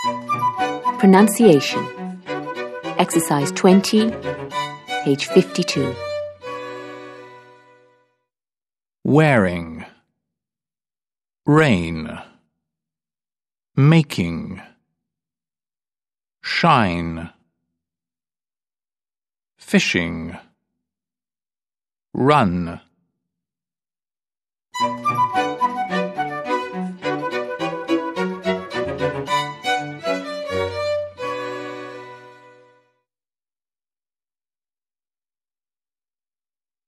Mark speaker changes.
Speaker 1: Pronunciation. Exercise 20, page 52.
Speaker 2: Wearing, rain, making, shine, fishing, run.